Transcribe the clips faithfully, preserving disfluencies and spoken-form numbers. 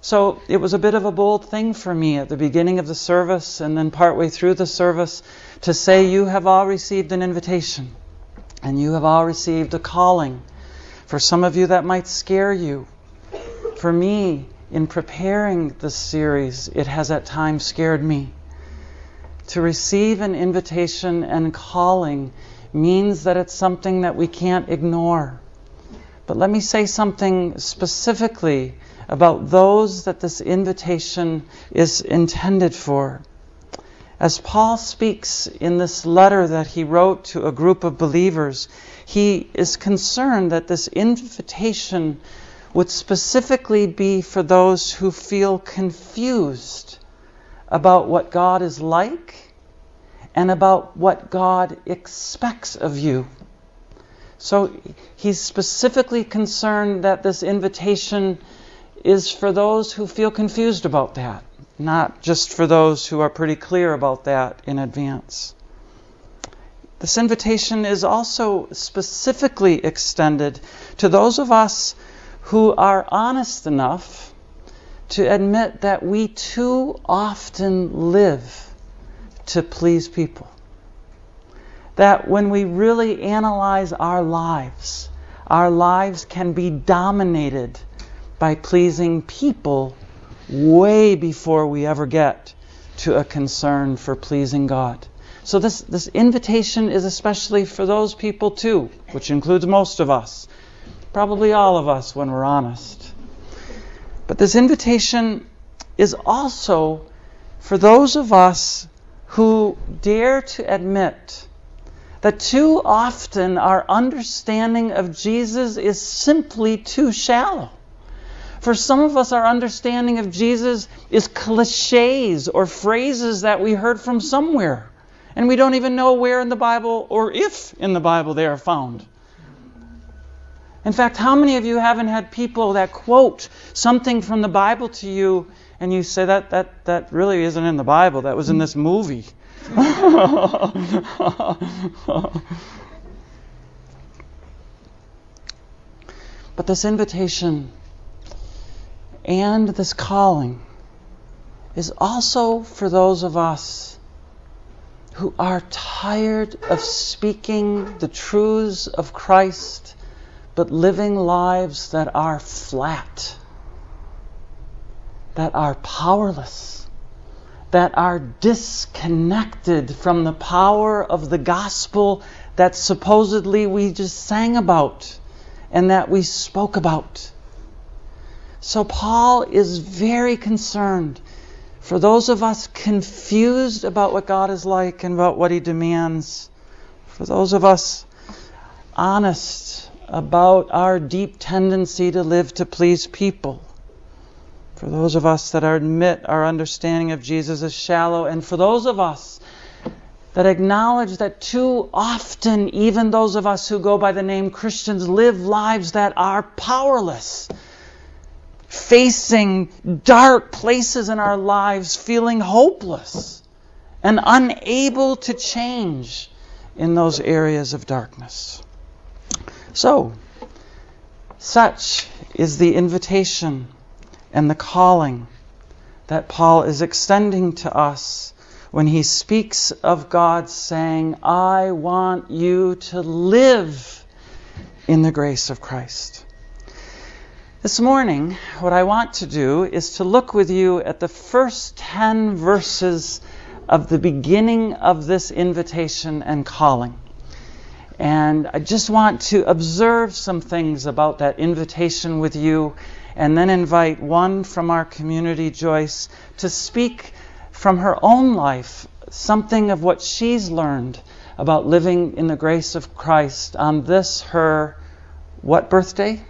So it was a bit of a bold thing for me at the beginning of the service and then partway through the service to say you have all received an invitation and you have all received a calling. For some of you that might scare you. For me, in preparing this series, it has at times scared me. To receive an invitation and calling means that it's something that we can't ignore. But let me say something specifically about those that this invitation is intended for. As Paul speaks in this letter that he wrote to a group of believers, he is concerned that this invitation would specifically be for those who feel confused about what God is like and about what God expects of you. So he's specifically concerned that this invitation is for those who feel confused about that, not just for those who are pretty clear about that in advance. This invitation is also specifically extended to those of us who are honest enough to admit that we too often live to please people. That when we really analyze our lives, our lives can be dominated by pleasing people way before we ever get to a concern for pleasing God. So this, this invitation is especially for those people too, which includes most of us. Probably all of us when we're honest. But this invitation is also for those of us who dare to admit that too often our understanding of Jesus is simply too shallow. For some of us, our understanding of Jesus is cliches or phrases that we heard from somewhere. And we don't even know where in the Bible or if in the Bible they are found. In fact, how many of you haven't had people that quote something from the Bible to you and you say, that that, that really isn't in the Bible, that was in this movie. But this invitation and this calling is also for those of us who are tired of speaking the truths of Christ, but living lives that are flat, that are powerless, that are disconnected from the power of the gospel that supposedly we just sang about and that we spoke about. So Paul is very concerned for those of us confused about what God is like and about what He demands. For those of us honest about our deep tendency to live to please people. For those of us that admit our understanding of Jesus is shallow. And for those of us that acknowledge that too often, even those of us who go by the name Christians, live lives that are powerless. Facing dark places in our lives, feeling hopeless and unable to change in those areas of darkness. So, such is the invitation and the calling that Paul is extending to us when he speaks of God saying, I want you to live in the grace of Christ. This morning, what I want to do is to look with you at the first ten verses of the beginning of this invitation and calling. And I just want to observe some things about that invitation with you, and then invite one from our community, Joyce, to speak from her own life something of what she's learned about living in the grace of Christ on this, her, what birthday?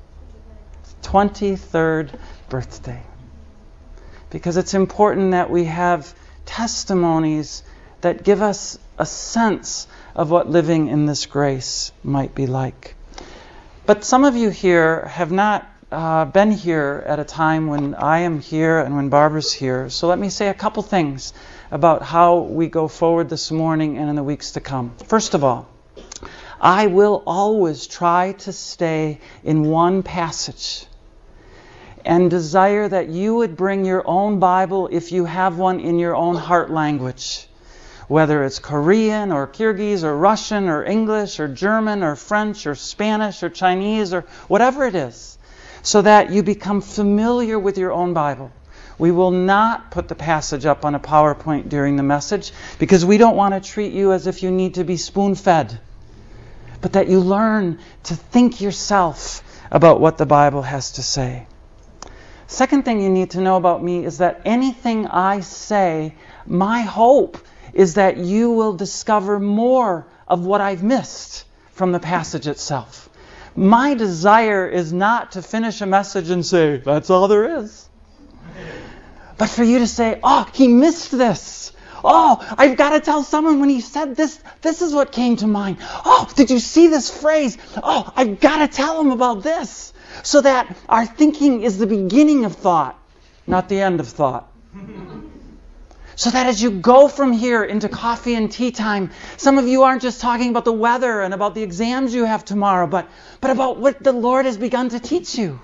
twenty-third birthday. Because it's important that we have testimonies that give us a sense of what living in this grace might be like. But some of you here have not uh, been here at a time when I am here and when Barbara's here. So let me say a couple things about how we go forward this morning and in the weeks to come. First of all, I will always try to stay in one passage. and desire that you would bring your own Bible, if you have one, in your own heart language. Whether it's Korean or Kyrgyz or Russian or English or German or French or Spanish or Chinese or whatever it is, so that you become familiar with your own Bible. We will not put the passage up on a PowerPoint during the message because we don't want to treat you as if you need to be spoon-fed, but that you learn to think yourself about what the Bible has to say. Second thing you need to know about me is that anything I say, my hope is that you will discover more of what I've missed from the passage itself. My desire is not to finish a message and say, that's all there is. But for you to say, oh, he missed this. Oh, I've got to tell someone when he said this, this is what came to mind. Oh, did you see this phrase? Oh, I've got to tell him about this. So that our thinking is the beginning of thought, not the end of thought. So that as you go from here into coffee and tea time, some of you aren't just talking about the weather and about the exams you have tomorrow, but, but about what the Lord has begun to teach you.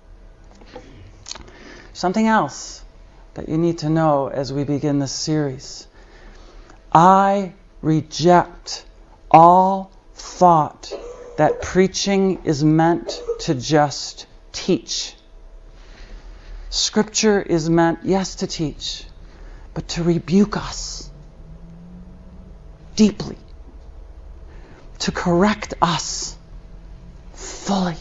Something else that you need to know as we begin this series. I reject all thought that preaching is meant to just teach. Scripture is meant, yes, to teach, but to rebuke us deeply, to correct us fully,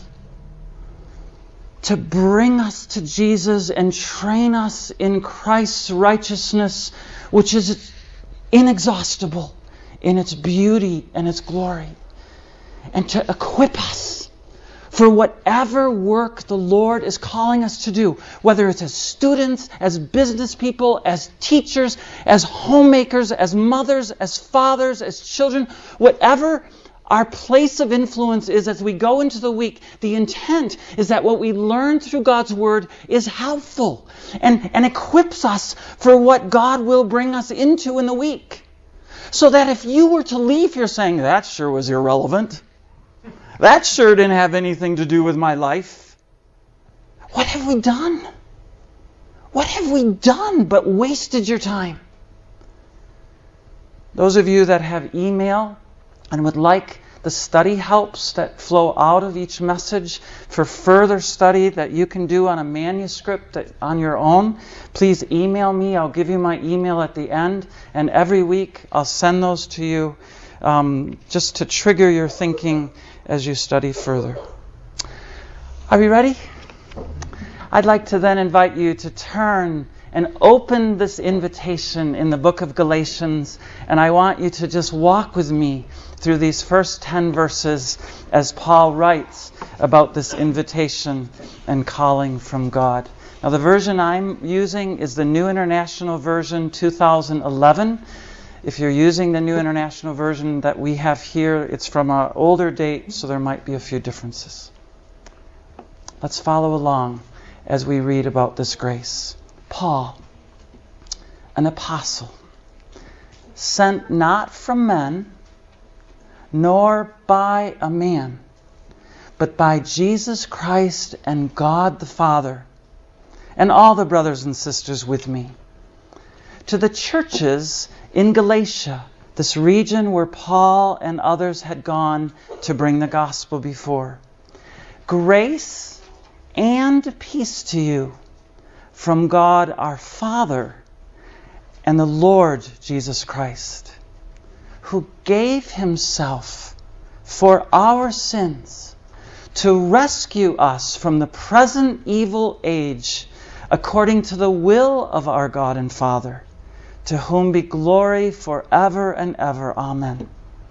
to bring us to Jesus and train us in Christ's righteousness, which is inexhaustible in its beauty and its glory, and to equip us for whatever work the Lord is calling us to do, whether it's as students, as business people, as teachers, as homemakers, as mothers, as fathers, as children, whatever our place of influence is as we go into the week. The intent is that what we learn through God's Word is helpful and, and equips us for what God will bring us into in the week. So that if you were to leave here saying, that sure was irrelevant, that sure didn't have anything to do with my life, what have we done? What have we done but wasted your time? Those of you that have email and would like the study helps that flow out of each message for further study that you can do on a manuscript that, on your own, please email me. I'll give you my email at the end, and every week I'll send those to you um, just to trigger your thinking as you study further. Are we ready? I'd like to then invite you to turn and open this invitation in the book of Galatians, and I want you to just walk with me through these first ten verses as Paul writes about this invitation and calling from God. Now, the version I'm using is the New International Version two thousand eleven. If you're using the New International Version that we have here, it's from an older date, so there might be a few differences. Let's follow along as we read about this grace. Paul, an apostle, sent not from men, nor by a man, but by Jesus Christ and God the Father, and all the brothers and sisters with me, to the churches in Galatia, this region where Paul and others had gone to bring the gospel before. Grace and peace to you from God our Father and the Lord Jesus Christ, who gave himself for our sins to rescue us from the present evil age, according to the will of our God and Father, to whom be glory forever and ever. Amen.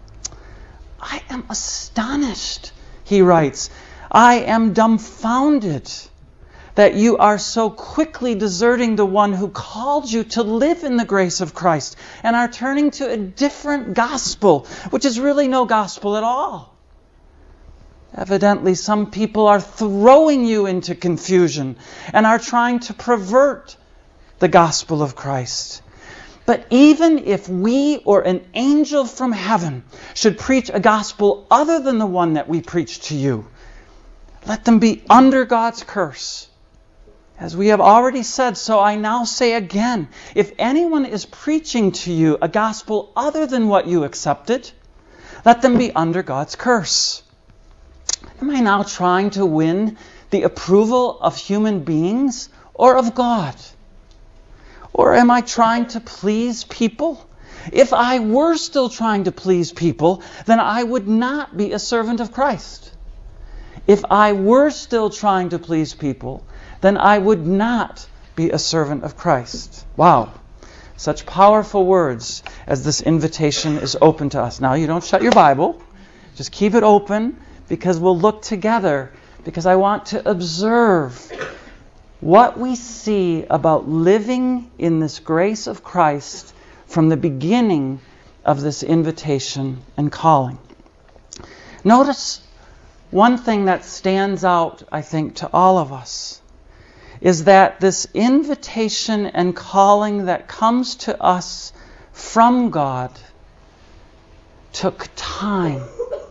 I am astonished, he writes. I am dumbfounded that you are so quickly deserting the one who called you to live in the grace of Christ and are turning to a different gospel, which is really no gospel at all. Evidently, some people are throwing you into confusion and are trying to pervert the gospel of Christ. But even if we or an angel from heaven should preach a gospel other than the one that we preach to you, let them be under God's curse. As we have already said, so I now say again, if anyone is preaching to you a gospel other than what you accepted, let them be under God's curse. Am I now trying to win the approval of human beings or of God? Or am I trying to please people? If I were still trying to please people, then I would not be a servant of Christ. If I were still trying to please people, then I would not be a servant of Christ. Wow. Such powerful words as this invitation is open to us. Now, you don't shut your Bible. Just keep it open because we'll look together, because I want to observe what we see about living in this grace of Christ from the beginning of this invitation and calling. Notice one thing that stands out, I think, to all of us is that this invitation and calling that comes to us from God took time,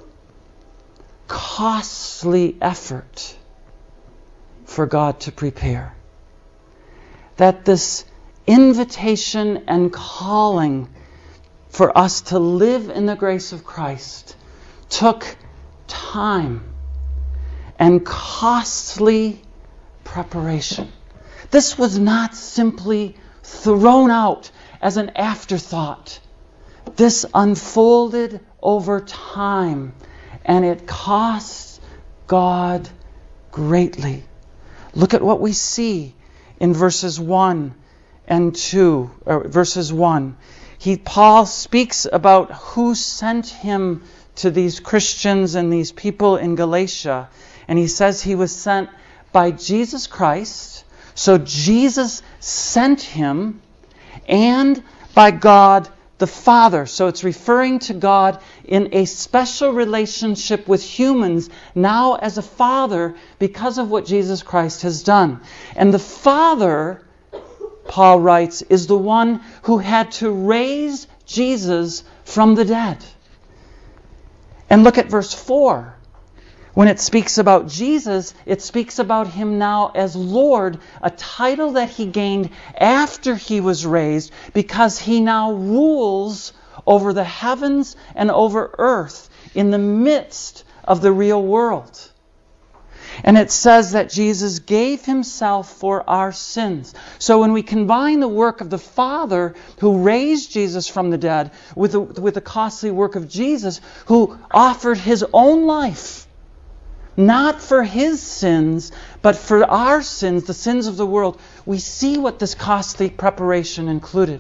costly effort for God to prepare. That this invitation and calling for us to live in the grace of Christ took time and costly preparation. This was not simply thrown out as an afterthought. This unfolded over time, and it cost God greatly. Look at what we see in verses one and two, or verses one. He, Paul speaks about who sent him to these Christians and these people in Galatia, and he says he was sent by Jesus Christ, so Jesus sent him, and by God the Father. So it's referring to God in a special relationship with humans, now as a Father, because of what Jesus Christ has done. And the Father, Paul writes, is the one who had to raise Jesus from the dead. And look at verse four. When it speaks about Jesus, it speaks about him now as Lord, a title that he gained after he was raised, because he now rules over the heavens and over earth in the midst of the real world. And it says that Jesus gave himself for our sins. So when we combine the work of the Father who raised Jesus from the dead with the, with the costly work of Jesus who offered his own life, not for his sins, but for our sins, the sins of the world, we see what this costly preparation included.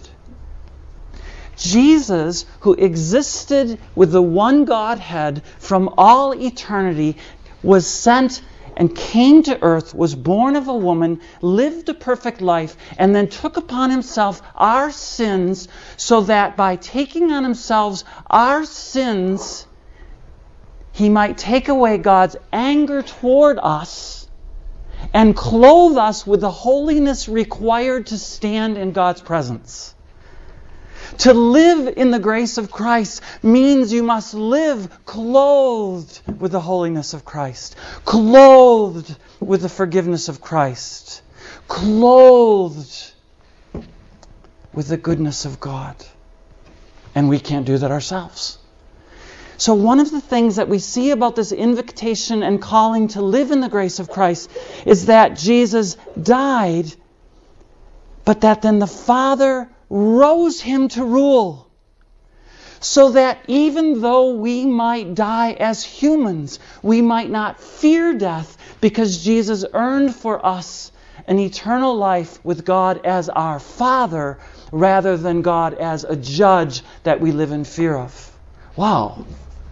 Jesus, who existed with the one Godhead from all eternity, was sent and came to earth, was born of a woman, lived a perfect life, and then took upon himself our sins, so that by taking on himself our sins, he might take away God's anger toward us and clothe us with the holiness required to stand in God's presence. To live in the grace of Christ means you must live clothed with the holiness of Christ, clothed with the forgiveness of Christ, clothed with the goodness of God. And we can't do that ourselves. So one of the things that we see about this invitation and calling to live in the grace of Christ is that Jesus died, but that then the Father rose him to rule. So that even though we might die as humans, we might not fear death, because Jesus earned for us an eternal life with God as our Father, rather than God as a judge that we live in fear of. Wow.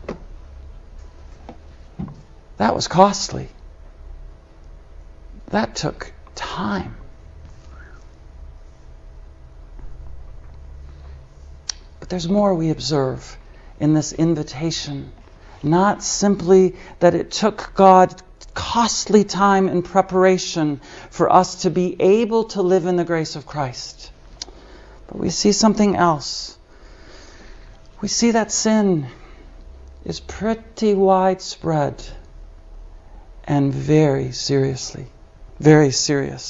That was costly. That took time. But there's more we observe in this invitation. Not simply that it took God costly time and preparation for us to be able to live in the grace of Christ. But we see something else. We see that sin is pretty widespread and very seriously, very serious.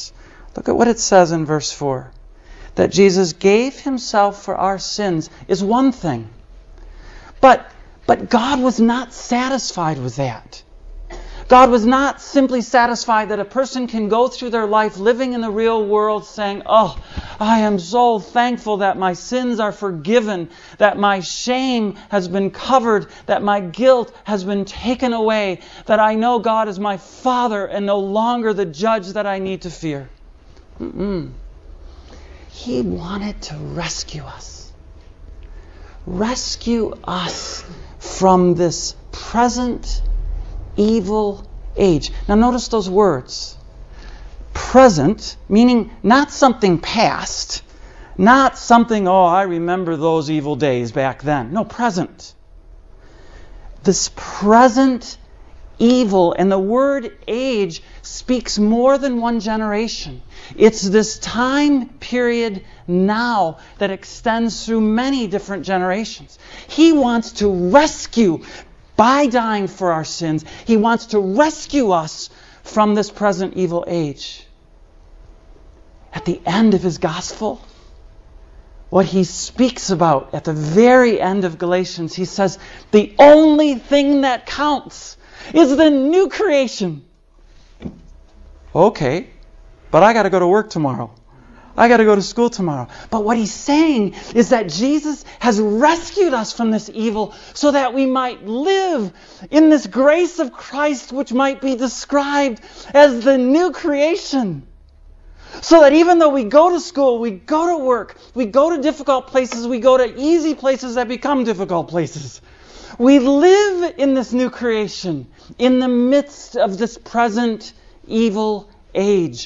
Look at what it says in verse four. That Jesus gave himself for our sins is one thing. But, but God was not satisfied with that. God was not simply satisfied that a person can go through their life living in the real world saying, oh, I am so thankful that my sins are forgiven, that my shame has been covered, that my guilt has been taken away, that I know God is my Father and no longer the judge that I need to fear. Mm-mm. He wanted to rescue us. Rescue us from this present evil age. Now notice those words. Present, meaning not something past, not something, oh, I remember those evil days back then. No, present. This present evil, and the word age speaks more than one generation. It's this time period now that extends through many different generations. He wants to rescue, by dying for our sins, He wants to rescue us from this present evil age. At the end of His gospel, what He speaks about at the very end of Galatians, He says, the only thing that counts is the new creation. Okay, but I got to go to work tomorrow. I got to go to school tomorrow. But what He's saying is that Jesus has rescued us from this evil so that we might live in this grace of Christ, which might be described as the new creation. So that even though we go to school, we go to work, we go to difficult places, we go to easy places that become difficult places, we live in this new creation in the midst of this present evil age.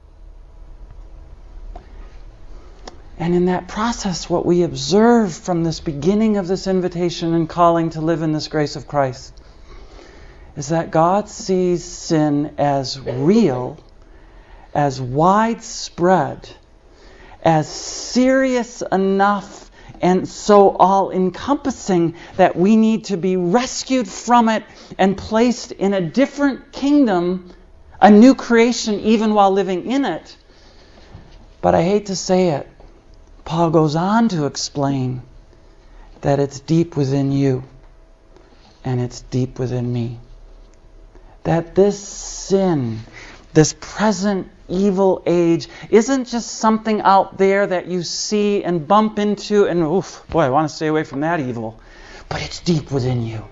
And in that process, what we observe from this beginning of this invitation and calling to live in this grace of Christ is that God sees sin as real, as widespread, as serious enough and so all-encompassing that we need to be rescued from it and placed in a different kingdom, a new creation, even while living in it. But I hate to say it, Paul goes on to explain that it's deep within you and it's deep within me. That this sin, this present evil age, isn't just something out there that you see and bump into and, oof, boy, I want to stay away from that evil. But it's deep within you.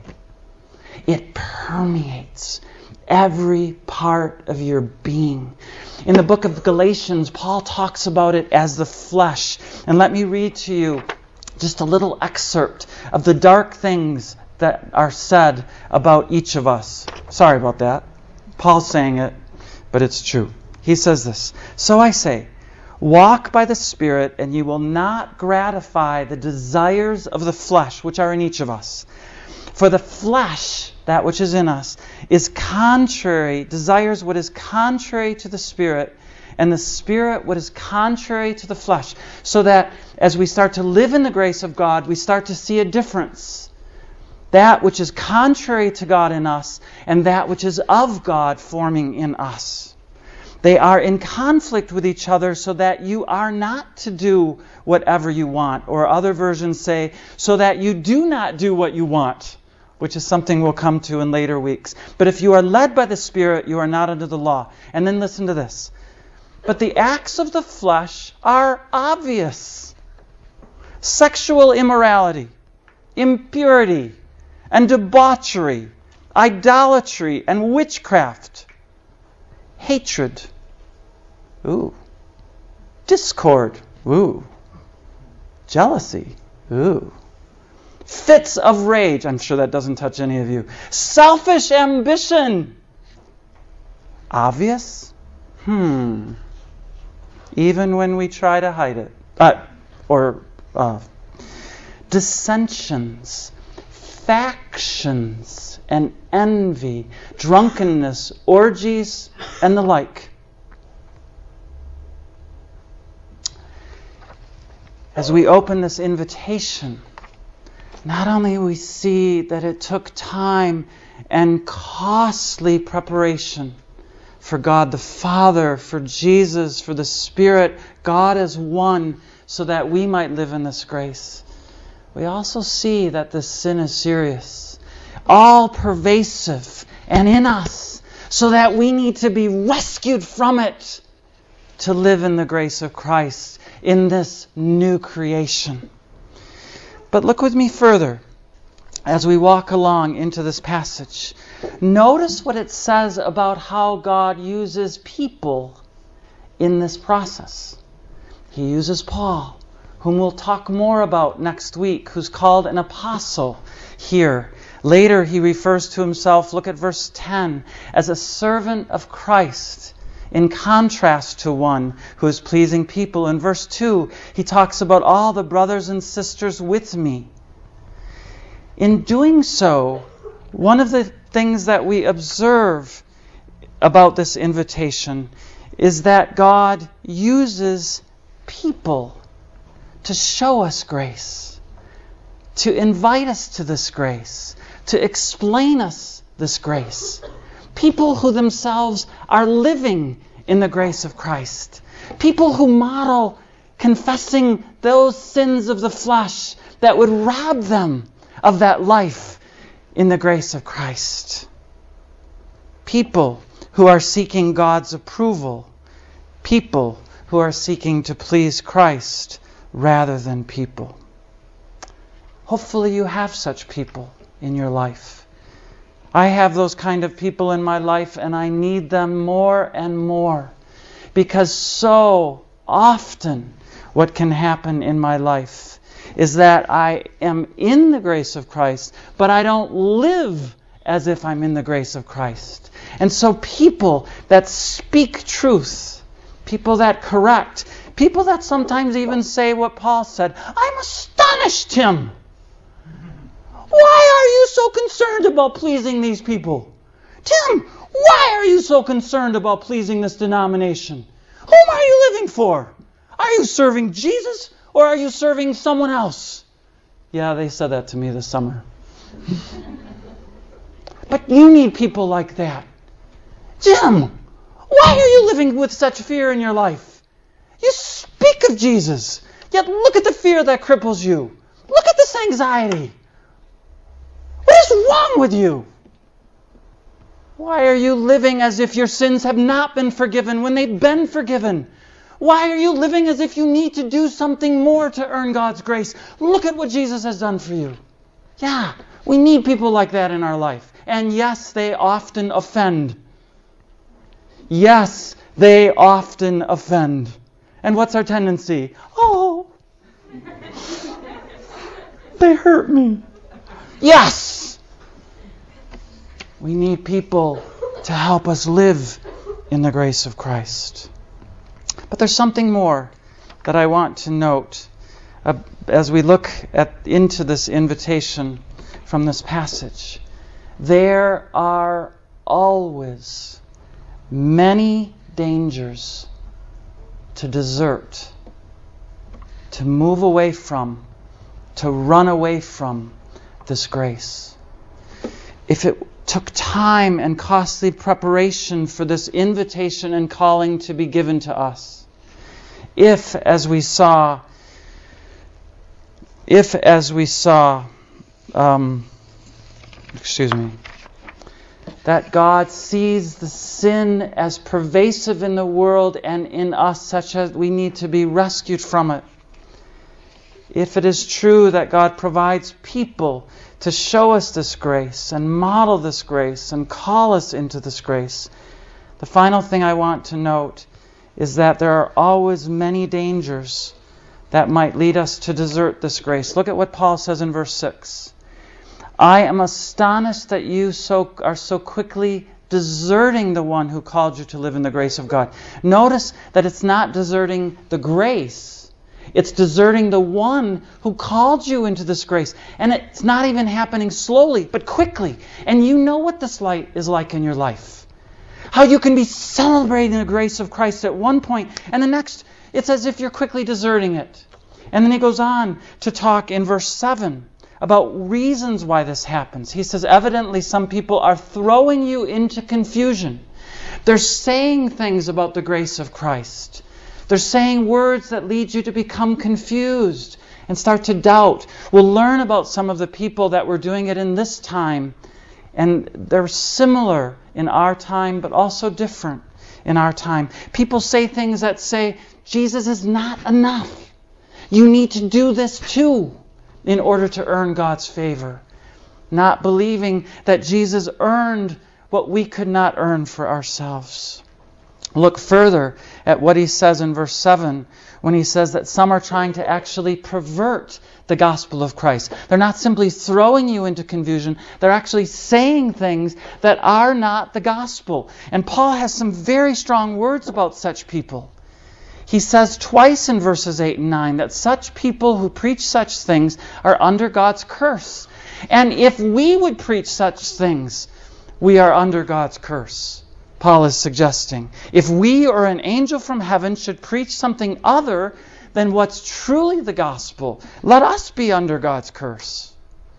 It permeates every part of your being. In the book of Galatians, Paul talks about it as the flesh. And let me read to you just a little excerpt of the dark things that are said about each of us. Sorry about that. Paul's saying it, but it's true. He says this, "So I say, walk by the Spirit, and you will not gratify the desires of the flesh, which are in each of us. For the flesh, that which is in us, is contrary, desires what is contrary to the Spirit, and the Spirit what is contrary to the flesh." So that as we start to live in the grace of God, we start to see a difference. That which is contrary to God in us, and that which is of God forming in us. They are in conflict with each other so that you are not to do whatever you want. Or other versions say, so that you do not do what you want, which is something we'll come to in later weeks. But if you are led by the Spirit, you are not under the law. And then listen to this. But the acts of the flesh are obvious. Sexual immorality, impurity, and debauchery, idolatry, and witchcraft, hatred, ooh, discord, ooh, jealousy, ooh, fits of rage, I'm sure that doesn't touch any of you, selfish ambition, obvious, hmm, even when we try to hide it, uh, or uh, dissensions, factions, and envy, drunkenness, orgies, and the like. As we open this invitation, not only we see that it took time and costly preparation for God the Father, for Jesus, for the Spirit, God as one, so that we might live in this grace. We also see that this sin is serious, all pervasive and in us, so that we need to be rescued from it to live in the grace of Christ, in this new creation. But look with me further as we walk along into this passage. Notice what it says about how God uses people in this process. He uses Paul, whom we'll talk more about next week, who's called an apostle here. Later he refers to himself, look at verse ten, as a servant of Christ, in contrast to one who is pleasing people. In verse two, he talks about all the brothers and sisters with me. In doing so, one of the things that we observe about this invitation is that God uses people to show us grace, to invite us to this grace, to explain us this grace. People who themselves are living in the grace of Christ. People who model confessing those sins of the flesh that would rob them of that life in the grace of Christ. People who are seeking God's approval. People who are seeking to please Christ rather than people. Hopefully you have such people in your life. I have those kind of people in my life, and I need them more and more, because so often what can happen in my life is that I am in the grace of Christ, but I don't live as if I'm in the grace of Christ. And so people that speak truth, people that correct, people that sometimes even say what Paul said, I'm astonished, Tim. Why are you so concerned about pleasing these people? Tim, why are you so concerned about pleasing this denomination? Whom are you living for? Are you serving Jesus or are you serving someone else? Yeah, they said that to me this summer. But you need people like that. Jim, why are you living with such fear in your life? You speak of Jesus, yet look at the fear that cripples you. Look at this anxiety. What is wrong with you? Why are you living as if your sins have not been forgiven when they've been forgiven? Why are you living as if you need to do something more to earn God's grace? Look at what Jesus has done for you. Yeah, we need people like that in our life. And yes, they often offend. Yes, they often offend. And what's our tendency? Oh, they hurt me. Yes! We need people to help us live in the grace of Christ. But there's something more that I want to note uh, as we look at into this invitation from this passage. There are always many dangers to desert, to move away from, to run away from this grace. If it took time and costly preparation for this invitation and calling to be given to us, if, as we saw, if, as we saw, um, excuse me, that God sees the sin as pervasive in the world and in us, such as we need to be rescued from it. If it is true that God provides people to show us this grace and model this grace and call us into this grace, the final thing I want to note is that there are always many dangers that might lead us to desert this grace. Look at what Paul says in verse six. I am astonished that you so are so quickly deserting the one who called you to live in the grace of God. Notice that it's not deserting the grace. It's deserting the one who called you into this grace. And it's not even happening slowly, but quickly. And you know what this light is like in your life. How you can be celebrating the grace of Christ at one point, and the next, it's as if you're quickly deserting it. And then he goes on to talk in verse seven about reasons why this happens. He says, evidently some people are throwing you into confusion. They're saying things about the grace of Christ. They're saying words that lead you to become confused and start to doubt. We'll learn about some of the people that were doing it in this time. And they're similar in our time, but also different in our time. People say things that say, Jesus is not enough. You need to do this too in order to earn God's favor. Not believing that Jesus earned what we could not earn for ourselves. Look further at what he says in verse seven when he says that some are trying to actually pervert the gospel of Christ. They're not simply throwing you into confusion. They're actually saying things that are not the gospel. And Paul has some very strong words about such people. He says twice in verses eight and nine that such people who preach such things are under God's curse. And if we would preach such things, we are under God's curse. Paul is suggesting, if we or an angel from heaven should preach something other than what's truly the gospel, let us be under God's curse.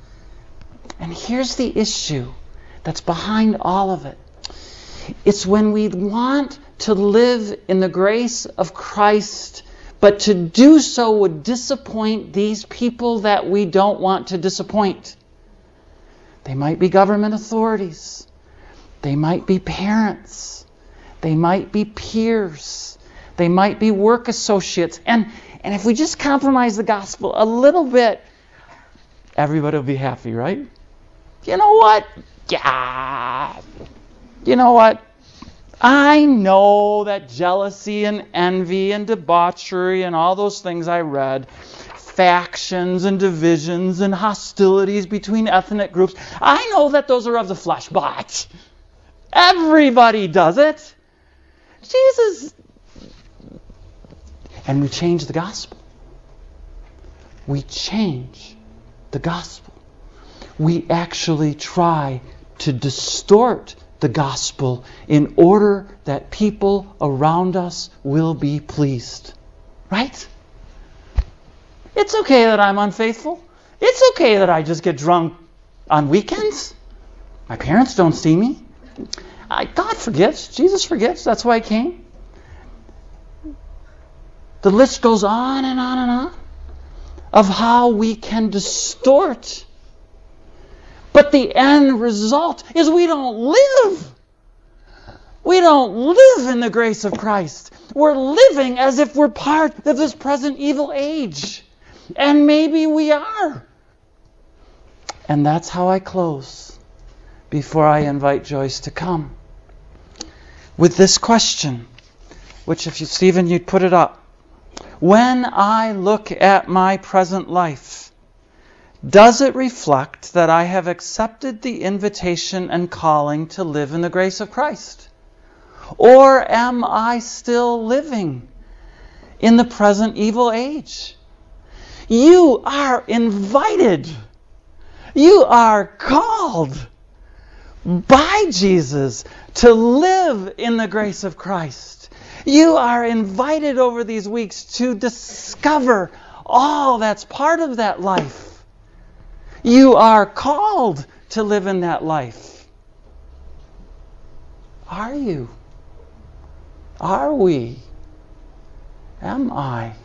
And here's the issue that's behind all of it. It's when we want to live in the grace of Christ, but to do so would disappoint these people that we don't want to disappoint. They might be government authorities. They might be parents. They might be peers. They might be work associates. And, and if we just compromise the gospel a little bit, everybody will be happy, right? You know what? Yeah. You know what? I know that jealousy and envy and debauchery and all those things I read, factions and divisions and hostilities between ethnic groups, I know that those are of the flesh, but everybody does it. Jesus. And we change the gospel. We change the gospel. We actually try to distort the gospel in order that people around us will be pleased. Right? It's okay that I'm unfaithful. It's okay that I just get drunk on weekends. My parents don't see me. I, God forgives. Jesus forgives. That's why He came. The list goes on and on and on of how we can distort. But the end result is we don't live. We don't live in the grace of Christ. We're living as if we're part of this present evil age. And maybe we are. And that's how I close before I invite Joyce to come. With this question, which if you, Stephen, you'd put it up. When I look at my present life, does it reflect that I have accepted the invitation and calling to live in the grace of Christ? Or am I still living in the present evil age? You are invited. You are called by Jesus to live in the grace of Christ. You are invited over these weeks to discover all that's part of that life. You are called to live in that life. Are you? Are we? Am I?